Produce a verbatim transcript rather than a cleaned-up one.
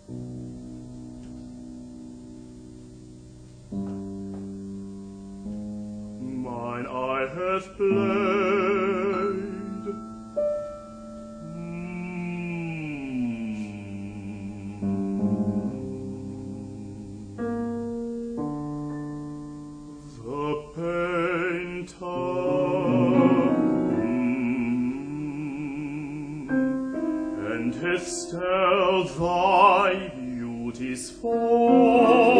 Mine eye hath played the painter, and hath styled thy beauties forth.